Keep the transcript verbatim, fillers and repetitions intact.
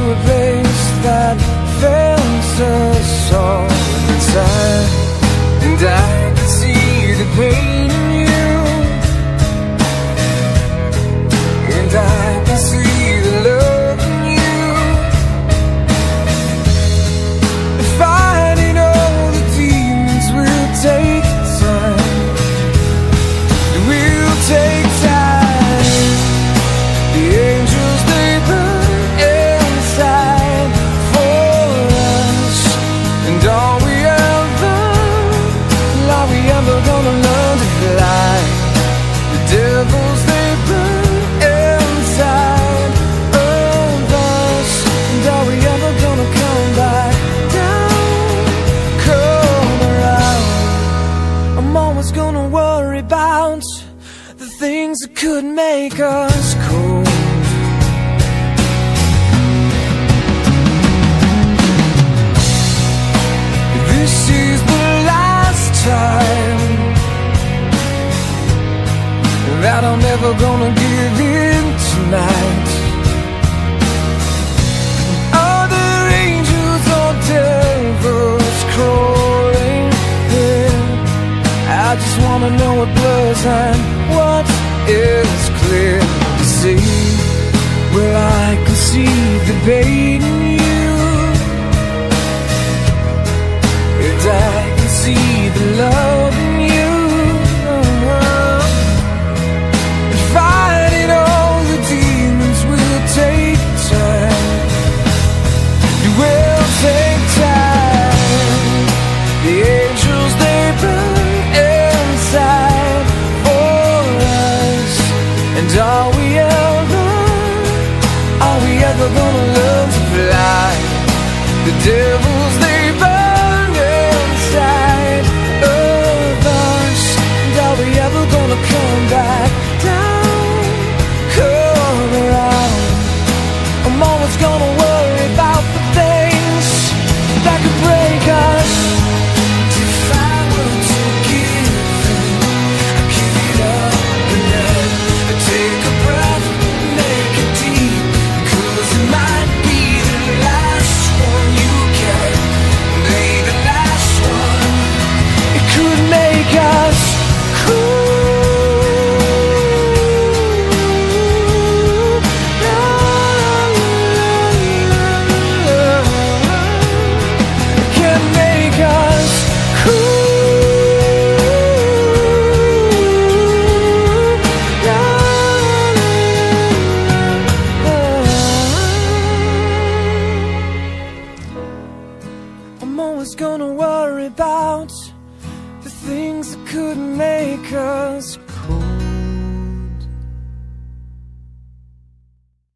a place that fills us all inside, and I can see the pain in you, and I can see the love in you. Fighting all the demons will take time. It will take time. The angels, they burn inside for us, and all we ever, are we ever gonna learn to fly? The devils, they burn inside of us, and are we ever gonna come back down, come around? I'm always gonna worry about the things that could make us cold. This is the last time that I'm never gonna give in tonight. Other angels or devils crawling in, I just wanna know what blurs and what is clear to see. Well, I can see the pain in you, and I can see the love in you. And fighting all the demons will take time. It will take time. The angels, they burn inside for us, and are we ever, are we ever gonna learn to fly? The devils, they burn inside of us, and are we ever gonna come back down, come around? I'm always gonna worry about the things that could break us. If I were to give in, I'd give it up and then I'd take a breath, make it deep, 'cause it might be the last one you get, maybe the last one. It could make us cool. It can make us cool. I'm always gonna worry about the things that could make us